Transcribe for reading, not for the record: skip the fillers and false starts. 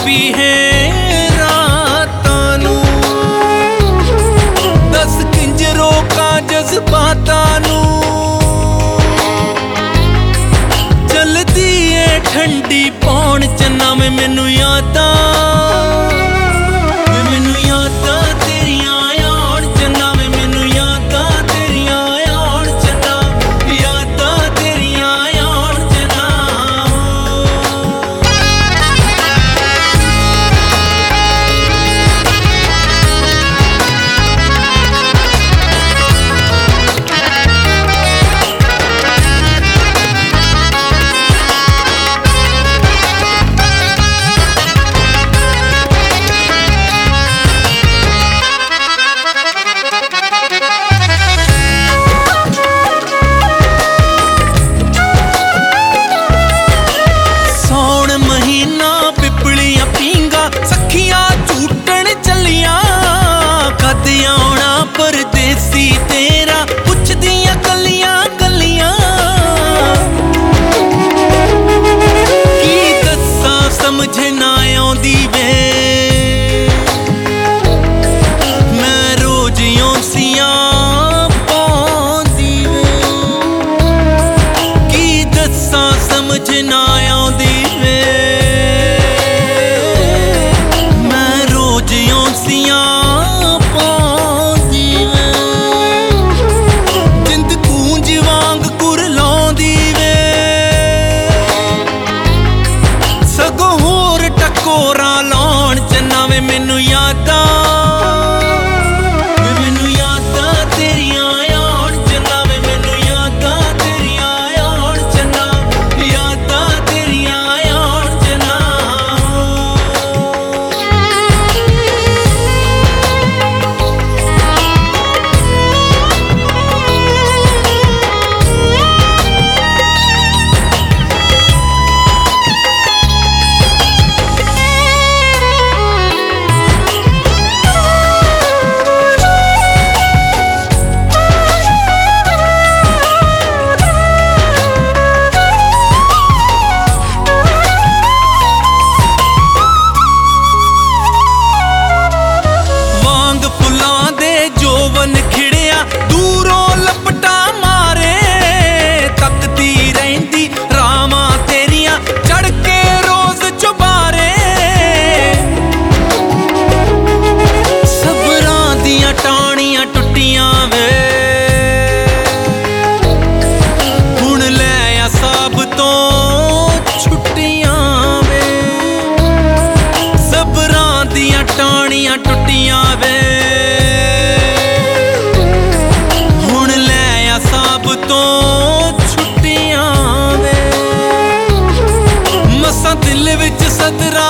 भी है रातां नू। दस किंज रोका जज्बातां नू। चलदी है ठंडी पौन चन्ना में मैनू यादां परदेसी तेरा पुछदियां गलियां गलियां। की दस्सां समझ ना आउंदी वे मैं रोज औंसियां पाउंदी वे। की दस्सां समझ ना आउंदी वे मैं रोज औंसियां कोरा लाउण चन्ना वे मैनू यादां तेरियां आउण चन्ना वे मैनू यादां तेरियां आउण चन्ना यादां तेरियां आउण चन्ना। दूरों लपटा मारे तकदी रहिंदी रावां तेरियां चढ़ के रोज चुबारे। सबरां दियां टाणियां टुटियां वे हुण लै आ साब तो छुट्टियां वे। सबरां दियां टाणियां टुटियां वे तो छुट्टियां वे। मसां दिल विच सदरा